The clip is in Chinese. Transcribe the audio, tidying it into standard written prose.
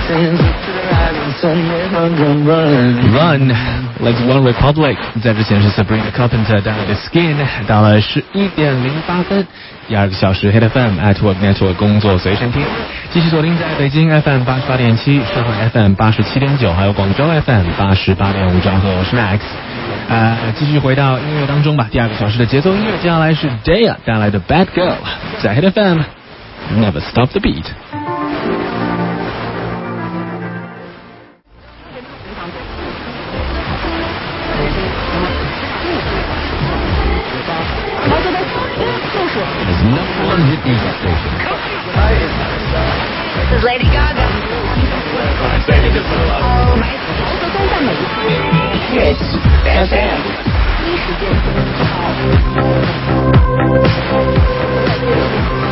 Run, Let's One Republic。在之前是 Sabrina Carpenter 带来的 Skin， 到了11:08，第二个小时 Hit FM @work network 工作随身听，继续锁定在北京 FM 88.7、上海 FM 87.9，还有广州 FM 88.5兆赫，我是 Max。继续回到音乐当中吧，第二个小时的节奏音乐，接下来是 Daya 带来的 Bad Girl， 在 Hit FM Never Stop the Beat。 This is Lady Gaga. 豪和高赞美Hits FM。第一时间